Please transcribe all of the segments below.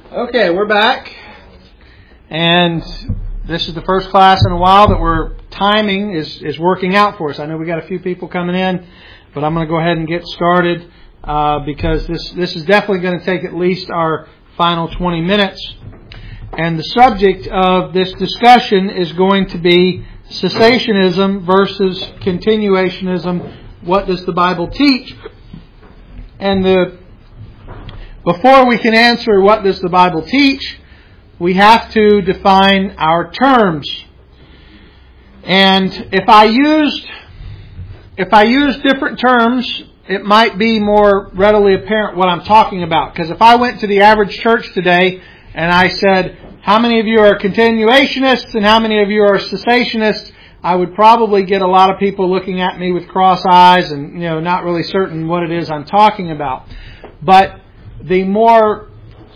Okay, we're back, and this is the first class in a while that we're timing is working out for us. I know we got a few people coming in, but I'm going to go ahead and get started because this is definitely going to take at least our final 20 minutes. And the subject of this discussion is going to be cessationism versus continuationism. What does the Bible teach? And before we can answer what does the Bible teach, we have to define our terms. And if I use different terms, it might be more readily apparent what I'm talking about. Because if I went to the average church today and I said, how many of you are continuationists and how many of you are cessationists, I would probably get a lot of people looking at me with cross eyes and, not really certain what it is I'm talking about. But the more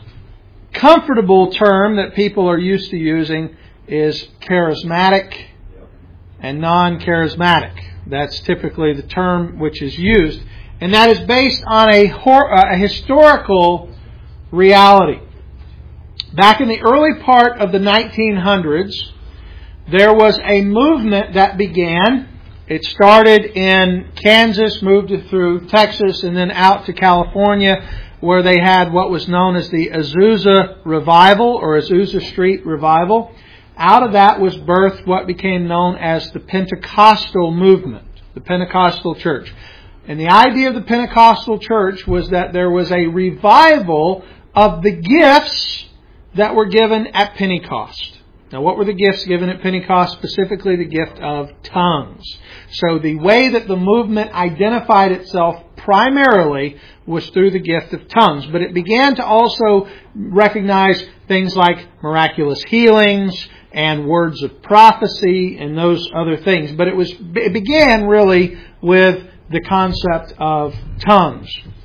comfortable term that people are used to using is charismatic and non-charismatic. That's typically the term which is used. And that is based on a historical reality. Back in the early part of the 1900s, there was a movement that began. It started in Kansas, moved through Texas, and then out to California, where they had what was known as the Azusa Revival or Azusa Street Revival. Out of that was birthed what became known as the Pentecostal movement, the Pentecostal church. And the idea of the Pentecostal church was that there was a revival of the gifts that were given at Pentecost. Now, what were the gifts given at Pentecost? Specifically, the gift of tongues. So the way that the movement identified itself primarily was through the gift of tongues. But it began to also recognize things like miraculous healings and words of prophecy and those other things. But it began really with the concept of tongues.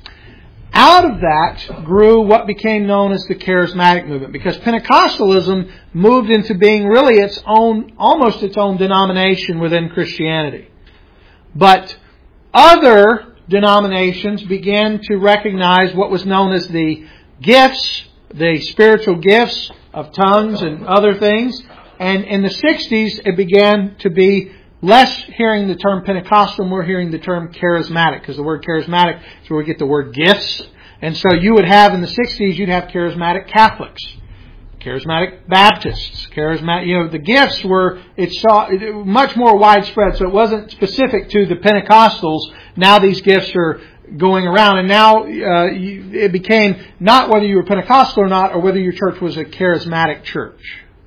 Out of that grew what became known as the charismatic movement, because Pentecostalism moved into being really almost its own denomination within Christianity. But other denominations began to recognize what was known as the gifts, the spiritual gifts of tongues and other things. And in the 60s, it began to be less hearing the term Pentecostal, more hearing the term charismatic, because the word charismatic is where we get the word gifts. And so you would have in the 60s, you'd have charismatic Catholics, charismatic Baptists, charismatic, the gifts were, much more widespread. So it wasn't specific to the Pentecostals. Now these gifts are going around, and now it became not whether you were Pentecostal or not, or whether your church was a charismatic church.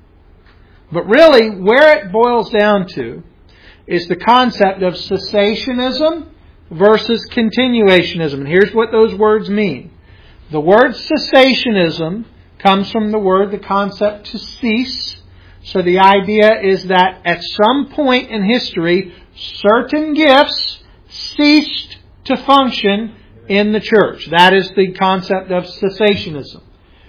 But really, where it boils down to is the concept of cessationism versus continuationism. And here's what those words mean. The word cessationism comes from the concept to cease. So the idea is that at some point in history, certain gifts ceased to function in the church. That is the concept of cessationism.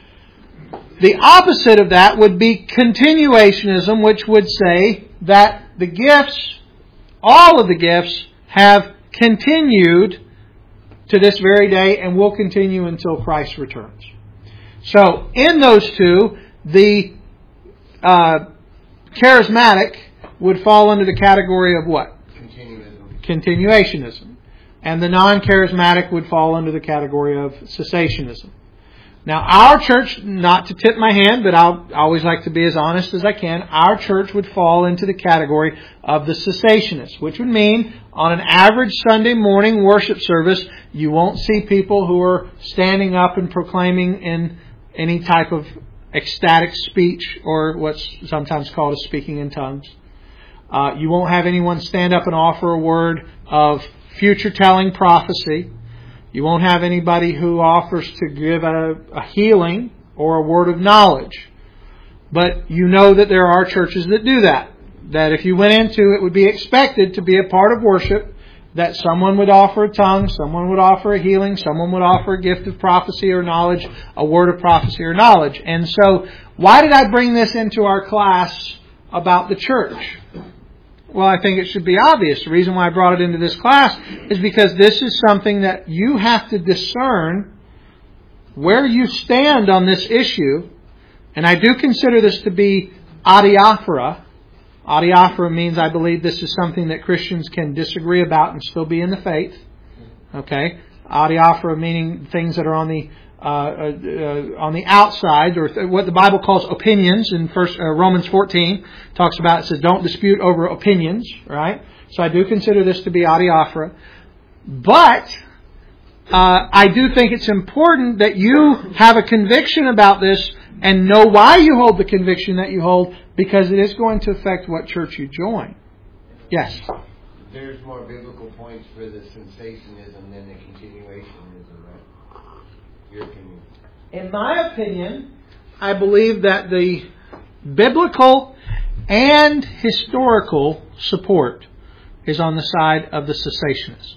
The opposite of that would be continuationism, which would say that the gifts, all of the gifts, have continued to this very day and will continue until Christ returns. So, in those two, the charismatic would fall under the category of what? Continuationism. And the non-charismatic would fall under the category of cessationism. Now, our church, not to tip my hand, but I'll always like to be as honest as I can, our church would fall into the category of the cessationists, which would mean on an average Sunday morning worship service, you won't see people who are standing up and proclaiming in any type of ecstatic speech or what's sometimes called a speaking in tongues. You won't have anyone stand up and offer a word of future-telling prophecy. You won't have anybody who offers to give a healing or a word of knowledge. But you know that there are churches that do that. That if you went into it, would be expected to be a part of worship, that someone would offer a tongue, someone would offer a healing, someone would offer a gift of prophecy or knowledge, a word of prophecy or knowledge. And so, why did I bring this into our class about the church? Well, I think it should be obvious. The reason why I brought it into this class is because this is something that you have to discern where you stand on this issue, and I do consider this to be adiaphora. Adiaphora means I believe this is something that Christians can disagree about and still be in the faith. Okay? Adiaphora meaning things that are on the outside, or what the Bible calls opinions. In Romans 14 talks about, it says, don't dispute over opinions, right? So I do consider this to be adiaphora. But I do think it's important that you have a conviction about this and know why you hold the conviction that you hold, because it is going to affect what church you join. Yes? There's more biblical points for the sensationism than the continuationism, right? Your opinion. In my opinion, I believe that the biblical and historical support is on the side of the cessationists.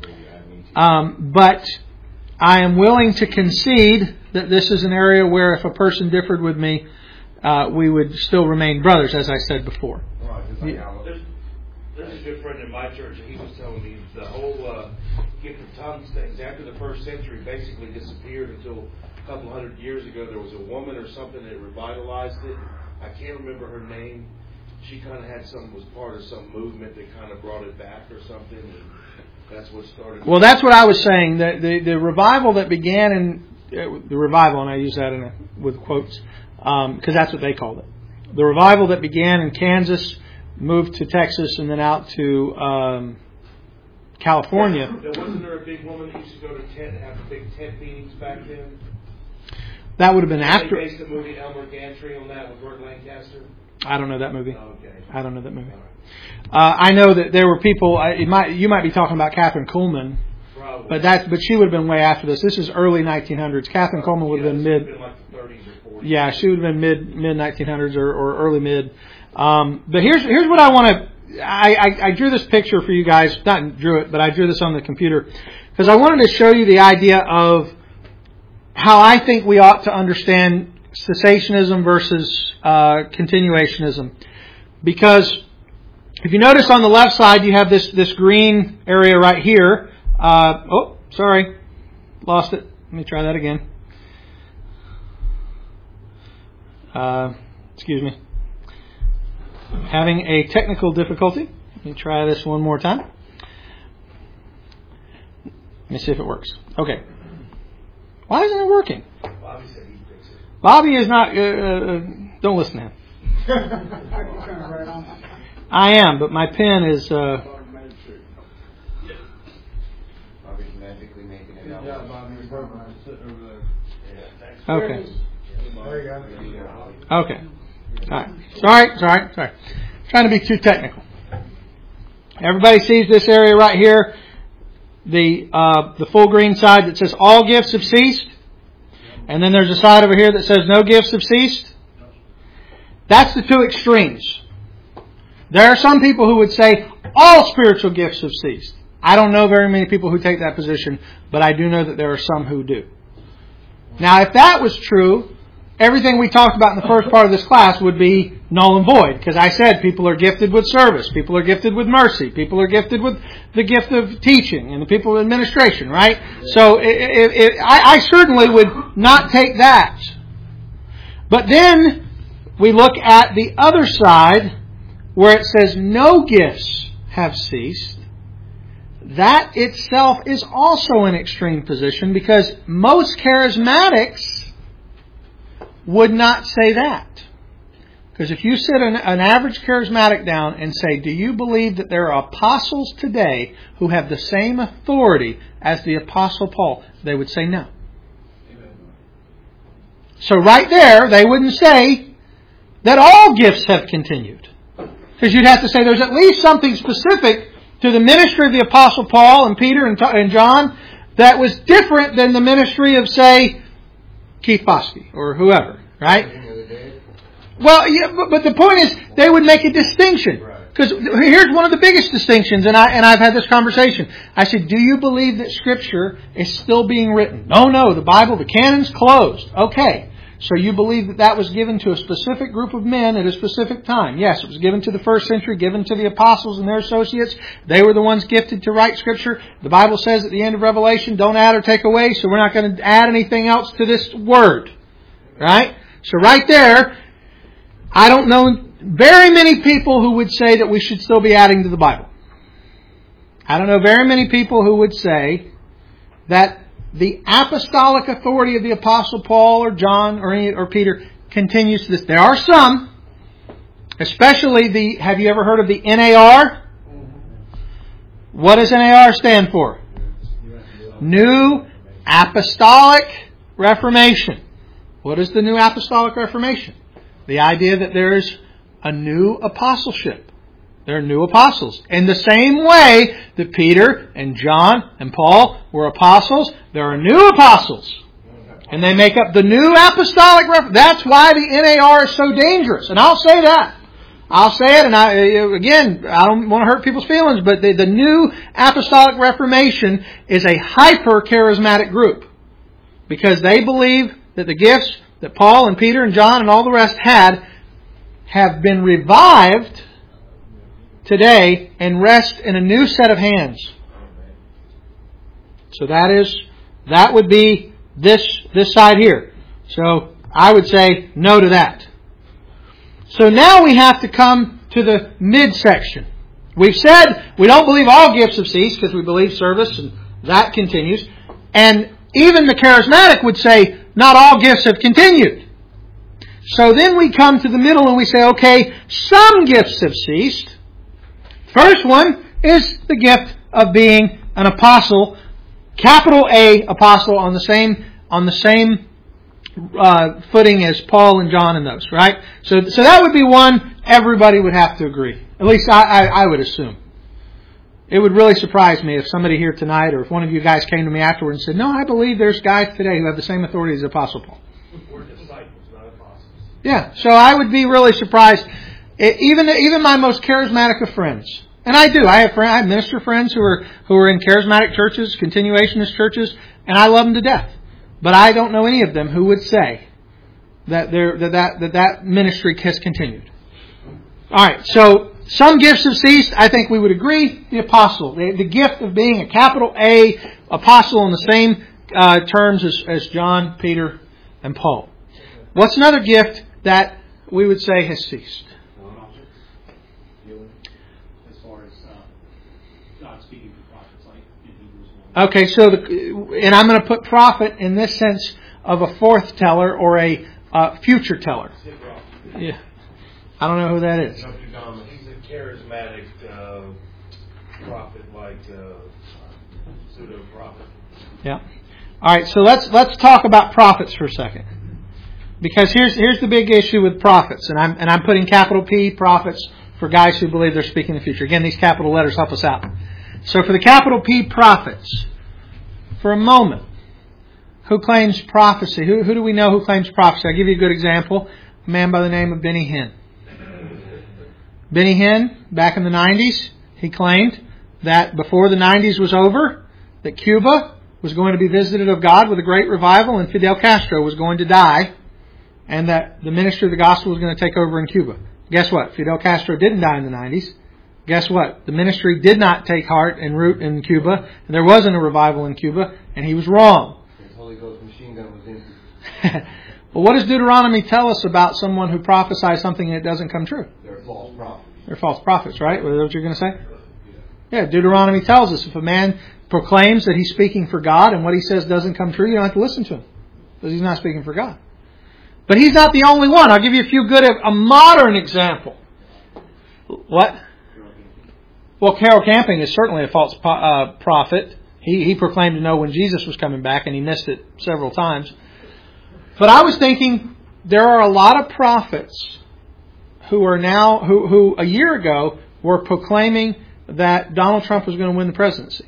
But I am willing to concede that this is an area where if a person differed with me, we would still remain brothers, as I said before. There's a good friend in my church, and he was telling me the whole gift of tongues things after the first century basically disappeared until a couple hundred years ago. There was a woman or something that revitalized it. I can't remember her name. She kind of was part of some movement that kind of brought it back or something. And that's what started. Well, that's what I was saying. The revival that began in the revival, and I use that with quotes because that's what they called it. The revival that began in Kansas, moved to Texas, and then out to California. Wasn't there a big woman that used to go to have big tent meetings back then? That would have been after. They based the movie Elmer Gantry on that with Burt Lancaster. I don't know that movie. Oh, okay. I don't know that movie. I know that there were people. You might be talking about Catherine Kuhlman, probably. but she would have been way after this. This is early 1900s. Catherine Kuhlman would have been mid. Like the 30s or 40s. Yeah, she would have been mid 1900s or early mid. But here's what I want to. I drew this picture for you guys. Not drew it, but I drew this on the computer because I wanted to show you the idea of how I think we ought to understand cessationism versus continuationism. Because if you notice on the left side, you have this green area right here. Sorry, lost it. Let me try that again. Excuse me. Having a technical difficulty. Let me try this one more time. Let me see if it works. Okay. Why isn't it working? Bobby said he'd fix it. Bobby is not... don't listen to him. I am, but my pen is... Bobby's magically making it out. Yeah, Bobby's sitting over there. Okay. There you go. Okay. All right. Sorry. Trying to be too technical. Everybody sees this area right here. The full green side that says all gifts have ceased. And then there's a side over here that says no gifts have ceased. That's the two extremes. There are some people who would say all spiritual gifts have ceased. I don't know very many people who take that position, but I do know that there are some who do. Now, if that was true, everything we talked about in the first part of this class would be null and void. Because I said people are gifted with service. People are gifted with mercy. People are gifted with the gift of teaching and the people of administration, right? So I certainly would not take that. But then we look at the other side where it says no gifts have ceased. That itself is also an extreme position because most charismatics would not say that. Because if you sit an average charismatic down and say, do you believe that there are apostles today who have the same authority as the Apostle Paul? They would say no. So right there, they wouldn't say that all gifts have continued. Because you'd have to say there's at least something specific to the ministry of the Apostle Paul and Peter and John that was different than the ministry of, say, Keith Bosky or whoever, right? Well, yeah, but the point is they would make a distinction. Because here's one of the biggest distinctions, and I've had this conversation. I said, do you believe that Scripture is still being written? No, the Bible, the canon's closed. Okay. So you believe that that was given to a specific group of men at a specific time. Yes, it was given to the first century, given to the apostles and their associates. They were the ones gifted to write Scripture. The Bible says at the end of Revelation, don't add or take away, so we're not going to add anything else to this word. Right? So right there, I don't know very many people who would say that we should still be adding to the Bible. I don't know very many people who would say that the apostolic authority of the Apostle Paul or John or Peter continues to this. There are some, especially have you ever heard of the NAR? What does NAR stand for? New Apostolic Reformation. What is the New Apostolic Reformation? The idea that there is a new apostleship. There are new apostles. In the same way that Peter and John and Paul were apostles, there are new apostles. And they make up the new apostolic reformation. That's why the NAR is so dangerous. And I'll say that. I'll say it, and I don't want to hurt people's feelings, but the new apostolic reformation is a hyper-charismatic group. Because they believe that the gifts that Paul and Peter and John and all the rest had have been revived today and rest in a new set of hands. So that would be this side here. So I would say no to that. So now we have to come to the midsection. We've said we don't believe all gifts have ceased because we believe service and that continues. And even the charismatic would say not all gifts have continued. So then we come to the middle and we say, okay, some gifts have ceased. First one is the gift of being an apostle, capital A apostle, on the same footing as Paul and John and those, right? So that would be one everybody would have to agree. At least I would assume. It would really surprise me if somebody here tonight or if one of you guys came to me afterward and said, no, I believe there's guys today who have the same authority as the Apostle Paul. We're disciples, not apostles. Yeah, so I would be really surprised. Even my most charismatic of friends, and I do. I have minister friends who are in charismatic churches, continuationist churches, and I love them to death. But I don't know any of them who would say that that ministry has continued. All right, so some gifts have ceased. I think we would agree. The apostle, the gift of being a capital A apostle in the same terms as John, Peter, and Paul. What's another gift that we would say has ceased? As far as God speaking to prophets, like in Hebrews 1. Okay, so and I'm going to put prophet in this sense of a forth teller or a future teller. Yeah, I don't know who that is. He's a charismatic prophet, like pseudo prophet. Yeah. All right, so let's talk about prophets for a second. Because here's the big issue with prophets, and I'm putting capital P prophets for guys who believe they're speaking the future. Again, these capital letters help us out. So for the capital P prophets, for a moment, who claims prophecy? Who do we know who claims prophecy? I'll give you a good example. A man by the name of Benny Hinn. Benny Hinn, back in the 90s, he claimed that before the 90s was over, that Cuba was going to be visited of God with a great revival and Fidel Castro was going to die, and that the ministry of the gospel was going to take over in Cuba. Guess what? Fidel Castro didn't die in the 90s. Guess what? The ministry did not take heart and root in Cuba, and there wasn't a revival in Cuba, and he was wrong. His Holy Ghost machine gun was in. Well, what does Deuteronomy tell us about someone who prophesies something and it doesn't come true? They're false prophets. They're false prophets, right? Is that what you're going to say? Yeah, Deuteronomy tells us if a man proclaims that he's speaking for God and what he says doesn't come true, you don't have to listen to him because he's not speaking for God. But he's not the only one. I'll give you a modern example. What? Well, Carol Camping is certainly a false prophet. He proclaimed to know when Jesus was coming back, and he missed it several times. But I was thinking there are a lot of prophets who are now who a year ago were proclaiming that Donald Trump was going to win the presidency.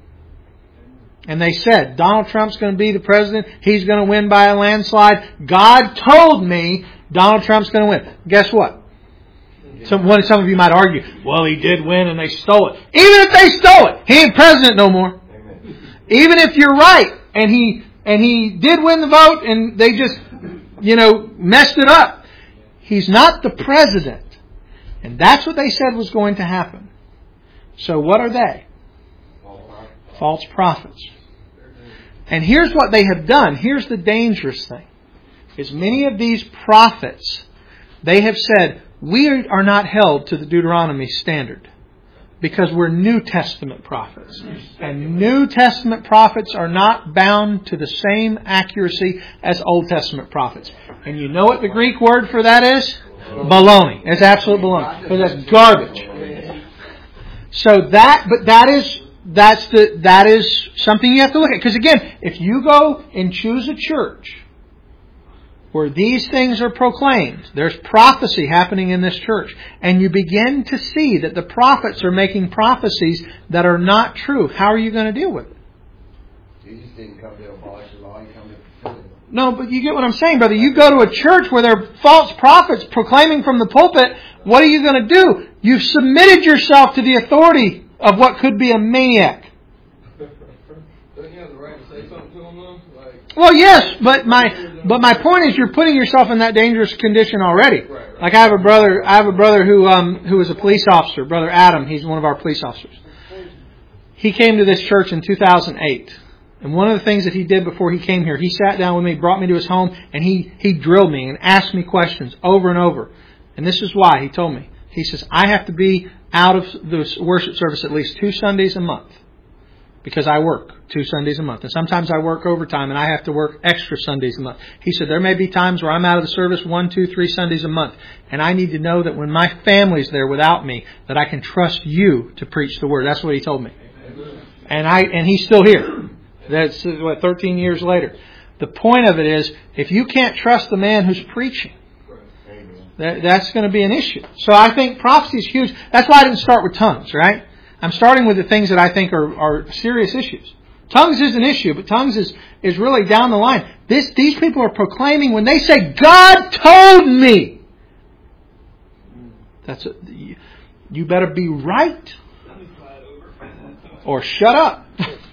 And they said, Donald Trump's going to be the president. He's going to win by a landslide. God told me Donald Trump's going to win. Guess what? Some of you might argue, well, he did win and they stole it. Even if they stole it, he ain't president no more. Amen. Even if you're right and he did win the vote and they just messed it up. He's not the president. And that's what they said was going to happen. So what are they? False prophets. And here's what they have done. Here's the dangerous thing. Is many of these prophets, they have said, we are not held to the Deuteronomy standard. Because we're New Testament prophets. And New Testament prophets are not bound to the same accuracy as Old Testament prophets. And you know what the Greek word for that is? Baloney. It's absolute baloney. Because that's garbage. So that is something you have to look at. Because again, if you go and choose a church where these things are proclaimed, there's prophecy happening in this church, and you begin to see that the prophets are making prophecies that are not true, how are you going to deal with it? Jesus didn't come to abolish the law, He came to fulfill it. No, but you get what I'm saying, brother. You go to a church where there are false prophets proclaiming from the pulpit, what are you going to do? You've submitted yourself to the authority of what could be a maniac. Don't you have the right to say something to them, though? Well, yes, but my point is, you're putting yourself in that dangerous condition already. Right. Like I have a brother who was a police officer, Brother Adam. He's one of our police officers. He came to this church in 2008, and one of the things that he did before he came here, he sat down with me, brought me to his home, and he drilled me and asked me questions over and over. And this is why he told me. He says, I have to be out of the worship service at least 2 Sundays a month. Because I work 2 Sundays a month. And sometimes I work overtime and I have to work extra Sundays a month. He said, there may be times where I'm out of the service 1, 2, 3 Sundays a month. And I need to know that when my family's there without me, that I can trust you to preach the word. That's what he told me. And he's still here. That's 13 years later. The point of it is, if you can't trust the man who's preaching, that's going to be an issue. So I think prophecy is huge. That's why I didn't start with tongues, right? I'm starting with the things that I think are serious issues. Tongues is an issue, but tongues is really down the line. These people are proclaiming when they say, God told me. You better be right or shut up.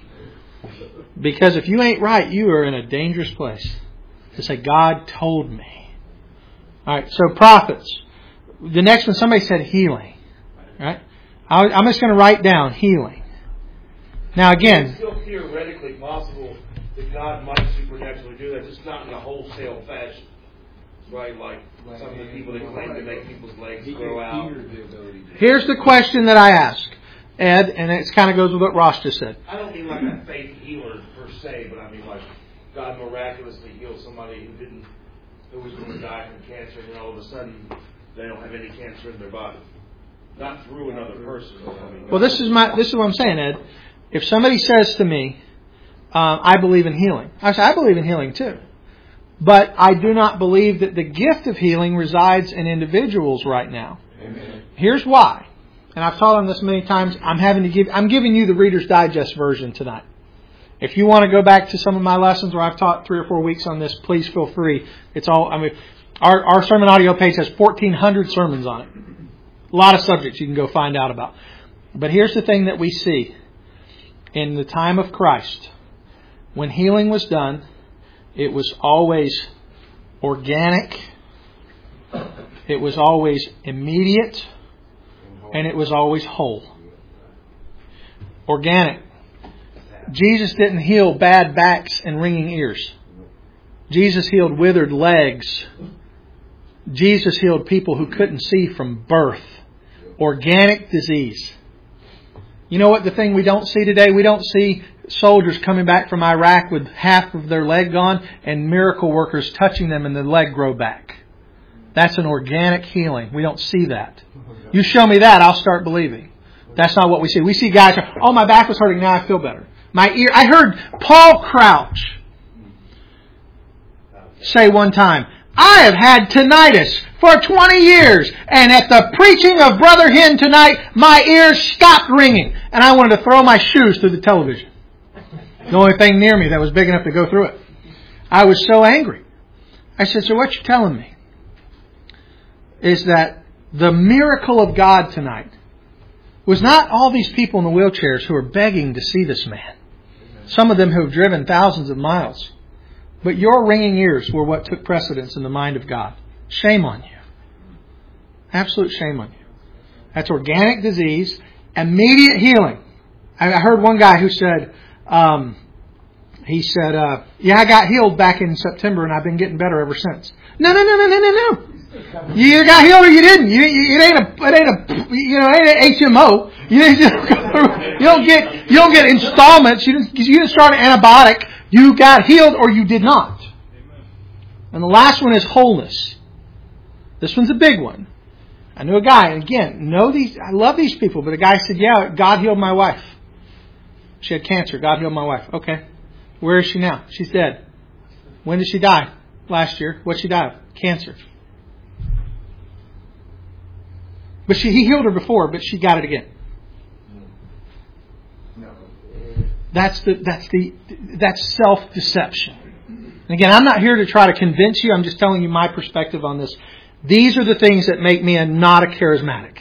Because if you ain't right, you are in a dangerous place. To say, God told me. Alright, so prophets. The next one, somebody said healing. Right? I'm just going to write down healing. Now again, it's still theoretically possible that God might supernaturally do that, just not in a wholesale fashion. Right? Like some of the people that claim to make people's legs grow out. Here's the question that I ask, Ed, and it kind of goes with what Ross just said. I don't mean like a faith healer per se, but I mean like God miraculously heals somebody who was going to die from cancer, and then all of a sudden they don't have any cancer in their body. Not through another person. Well, this is what I'm saying, Ed. If somebody says to me, I believe in healing. I say, I believe in healing too. But I do not believe that the gift of healing resides in individuals right now. Amen. Here's why. And I've taught on this many times. I'm giving you the Reader's Digest version tonight. If you want to go back to some of my lessons where I've taught 3 or 4 weeks on this, please feel free. It's all, our sermon audio page has 1,400 sermons on it. A lot of subjects you can go find out about. But here's the thing that we see. In the time of Christ, when healing was done, it was always organic, it was always immediate, and it was always whole. Organic. Jesus didn't heal bad backs and ringing ears. Jesus healed withered legs. Jesus healed people who couldn't see from birth. Organic disease. You know what the thing we don't see today? We don't see soldiers coming back from Iraq with half of their leg gone and miracle workers touching them and the leg grow back. That's an organic healing. We don't see that. You show me that, I'll start believing. That's not what we see. We see guys, oh, my back was hurting, now I feel better. My ear, I heard Paul Crouch say one time, I have had tinnitus for 20 years, and at the preaching of Brother Hinn tonight, my ears stopped ringing, and I wanted to throw my shoes through the television. The only thing near me that was big enough to go through it. I was so angry. I said, so what you're telling me is that the miracle of God tonight was not all these people in the wheelchairs who are begging to see this man. Some of them who have driven thousands of miles. But your ringing ears were what took precedence in the mind of God. Shame on you. Absolute shame on you. That's organic disease. Immediate healing. I heard one guy who said, yeah, I got healed back in September and I've been getting better ever since. No. You either got healed or you didn't. It ain't an HMO. You don't get installments. You didn't start an antibiotic. You got healed or you did not. And the last one is wholeness. This one's a big one. I knew a guy, and again, I love these people, but a guy said, yeah, God healed my wife. She had cancer. God healed my wife. Okay. Where is she now? She's dead. When did she die? Last year. What did she die of? Cancer. But he healed her before, but she got it again. That's self-deception. And again, I'm not here to try to convince you. I'm just telling you my perspective on this. These are the things that make me not a charismatic.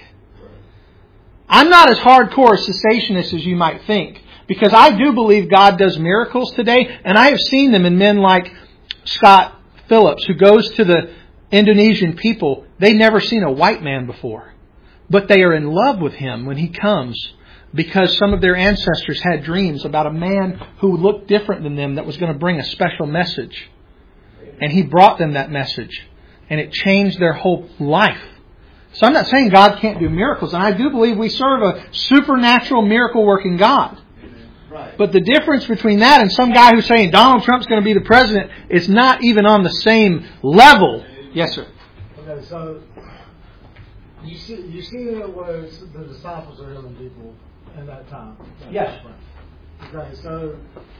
I'm not as hardcore a cessationist as you might think, because I do believe God does miracles today, and I have seen them in men like Scott Phillips, who goes to the Indonesian people. They've never seen a white man before, but they are in love with him when he comes, because some of their ancestors had dreams about a man who looked different than them that was going to bring a special message. And he brought them that message. And it changed their whole life. So I'm not saying God can't do miracles. And I do believe we serve a supernatural miracle-working God. Right. But the difference between that and some guy who's saying Donald Trump's going to be the president is not even on the same level. Yes, sir. Okay, so you see it where the disciples are healing people in that time. Yes. Okay, so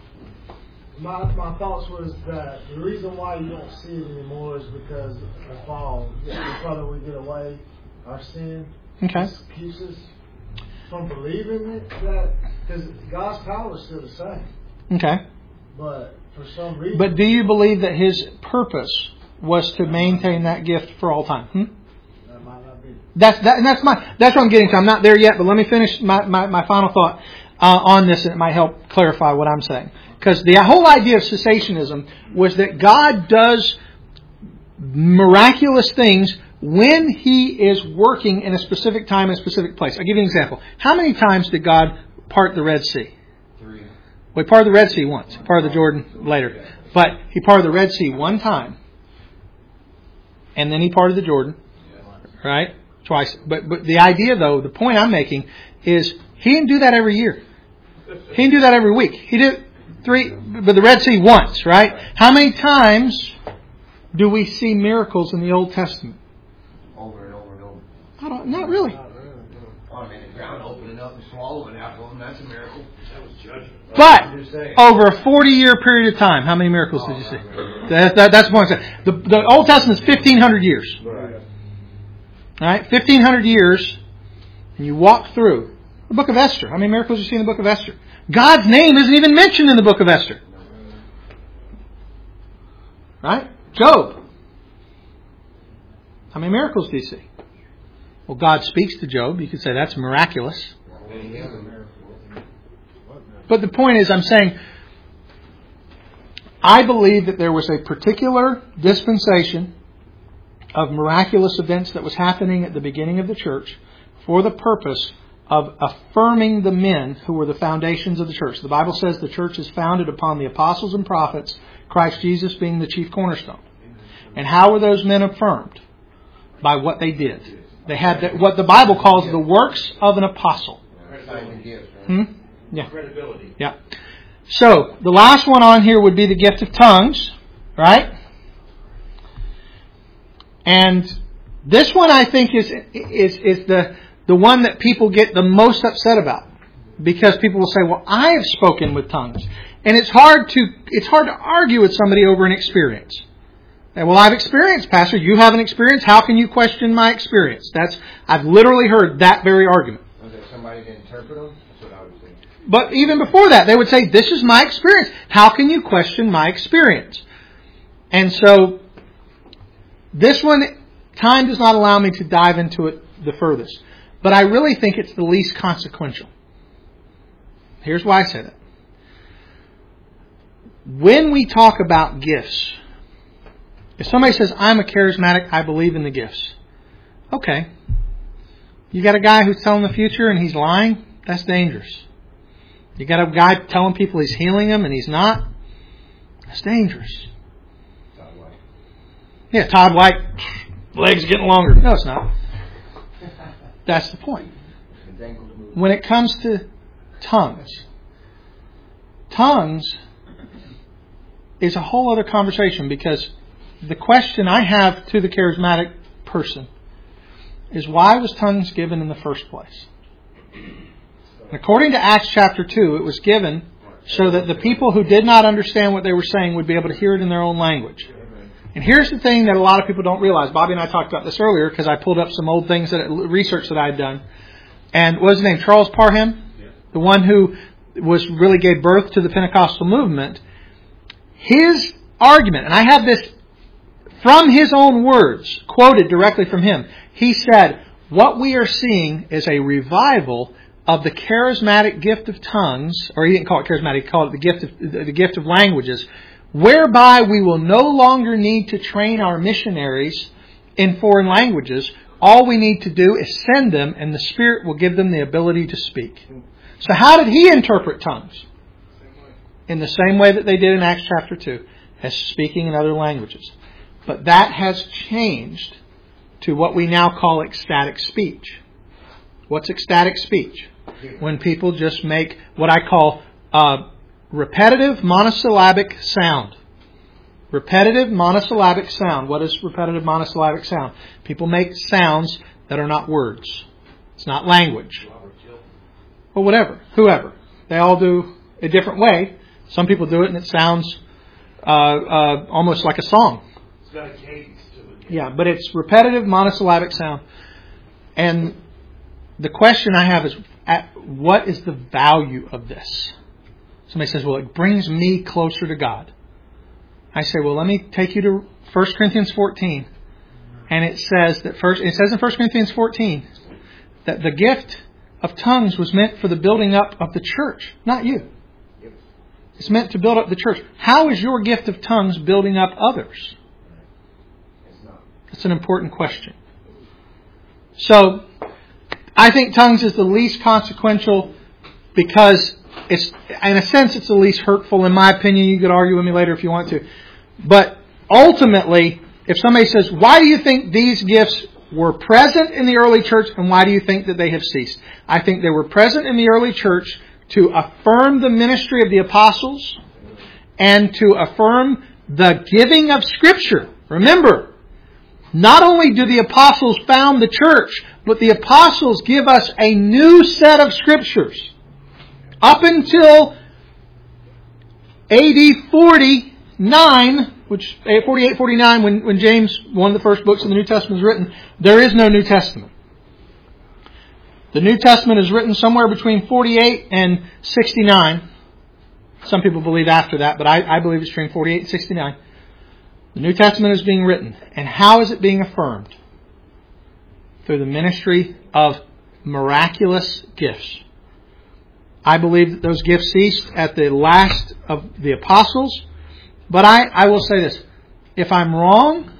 my thoughts was that the reason why you don't see it anymore is because of the fall. Whether we get away our sin, excuses from believing it, that because God's power is still the same. Okay. But for some reason. But do you believe that His purpose was to maintain that gift for all time? That might not be. That's what I'm getting to. I'm not there yet, but let me finish my final thought on this, and it might help clarify what I'm saying. Because the whole idea of cessationism was that God does miraculous things when He is working in a specific time and a specific place. I'll give you an example. How many times did God part the Red Sea? 3. Well, He parted the Red Sea once. He parted the Jordan later. But He parted the Red Sea one time. And then He parted the Jordan. Right? Twice. But the idea, though, the point I'm making is He didn't do that every year. He didn't do that every week. He did 3, but the Red Sea once, right? How many times do we see miracles in the Old Testament? Over and over and over. Not really. I mean, the ground opening up and swallowing half of them, that's a miracle. That was judgment. But over a 40-year period of time, how many miracles did you see? That's the point. The Old Testament is 1,500 years. Right. All right, 1,500 years, and you walk through the book of Esther. How many miracles do you see in the book of Esther? God's name isn't even mentioned in the book of Esther. Right? Job. How many miracles do you see? Well, God speaks to Job. You could say that's miraculous. But the point is, I'm saying, I believe that there was a particular dispensation of miraculous events that was happening at the beginning of the church for the purpose of affirming the men who were the foundations of the church. The Bible says the church is founded upon the apostles and prophets, Christ Jesus being the chief cornerstone. And how were those men affirmed? By what they did. They had what the Bible calls the works of an apostle. Yeah. Credibility. Yeah. So, the last one on here would be the gift of tongues, right? And this one I think is the one that people get the most upset about, because people will say, "Well, I have spoken with tongues," and it's hard to argue with somebody over an experience. And, well, I've experienced, Pastor. You haven't experienced. How can you question my experience? I've literally heard that very argument. Was there somebody to interpret them? That's what I would think. But even before that, they would say, "This is my experience. How can you question my experience?" And so, this one, time does not allow me to dive into it the furthest. But I really think it's the least consequential. Here's why I say that. when we talk about gifts, if somebody says, I'm a charismatic, I believe in the gifts. Okay. You got a guy who's telling the future and he's lying? That's dangerous. You got a guy telling people he's healing them and he's not? That's dangerous. Todd White. Yeah, Todd White, legs getting longer. No, it's not. That's the point. When it comes to tongues is a whole other conversation, because the question I have to the charismatic person is, why was tongues given in the first place? And according to Acts chapter 2, it was given so that the people who did not understand what they were saying would be able to hear it in their own language. And here's the thing that a lot of people don't realize. Bobby and I talked about this earlier because I pulled up some old things, research that I had done. And what was his name? Charles Parham? The one who really gave birth to the Pentecostal movement. His argument, and I have this from his own words, quoted directly from him. He said, what we are seeing is a revival of the charismatic gift of tongues, or he didn't call it charismatic, he called it the gift of languages, whereby we will no longer need to train our missionaries in foreign languages. All we need to do is send them, and the Spirit will give them the ability to speak. So how did he interpret tongues? In the same way that they did in Acts chapter 2, as speaking in other languages. But that has changed to what we now call ecstatic speech. What's ecstatic speech? When people just make what I call repetitive monosyllabic sound. Repetitive monosyllabic sound. What is repetitive monosyllabic sound? People make sounds that are not words. It's not language. Or whatever. Whoever. They all do a different way. Some people do it and it sounds almost like a song. It's got a cadence to it. Yeah, but it's repetitive monosyllabic sound. And the question I have is, what is the value of this? Somebody says, well, it brings me closer to God. I say, well, let me take you to 1 Corinthians 14. And it says in 1 Corinthians 14 that the gift of tongues was meant for the building up of the church, not you. It's meant to build up the church. How is your gift of tongues building up others? That's an important question. So, I think tongues is the least consequential because it's, in a sense, it's the least hurtful. In my opinion, you could argue with me later if you want to. But ultimately, if somebody says, why do you think these gifts were present in the early church and why do you think that they have ceased? I think they were present in the early church to affirm the ministry of the apostles and to affirm the giving of Scripture. Remember, not only do the apostles found the church, but the apostles give us a new set of Scriptures. Up until AD 49, 48-49, when James, one of the first books of the New Testament, was written, there is no New Testament. The New Testament is written somewhere between 48 and 69. Some people believe after that, but I believe it's between 48 and 69. The New Testament is being written. And how is it being affirmed? Through the ministry of miraculous gifts. I believe that those gifts ceased at the last of the apostles. But I will say this. If I'm wrong,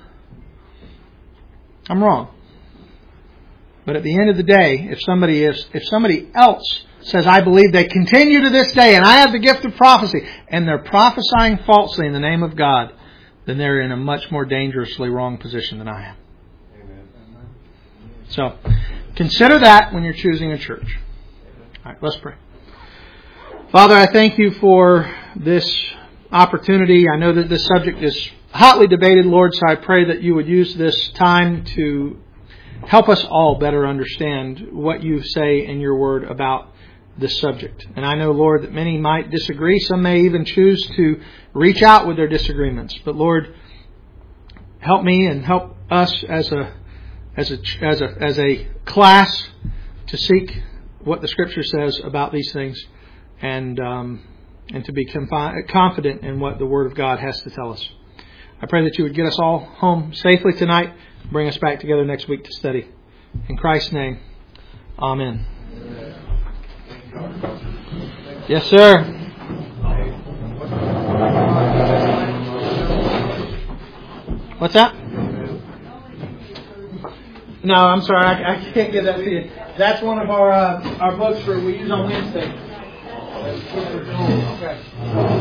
I'm wrong. But at the end of the day, if somebody else says, I believe they continue to this day and I have the gift of prophecy, and they're prophesying falsely in the name of God, then they're in a much more dangerously wrong position than I am. Amen. So, consider that when you're choosing a church. All right, let's pray. Father, I thank you for this opportunity. I know that this subject is hotly debated, Lord, so I pray that you would use this time to help us all better understand what you say in your word about this subject. And I know, Lord, that many might disagree. Some may even choose to reach out with their disagreements. But Lord, help me and help us as a class to seek what the Scripture says about these things and to be confident in what the Word of God has to tell us. I pray that you would get us all home safely tonight. Bring us back together next week to study. In Christ's name, amen. Yes, sir. What's that? No, I'm sorry, I can't get that to you. That's one of our books we use on Wednesday. Okay.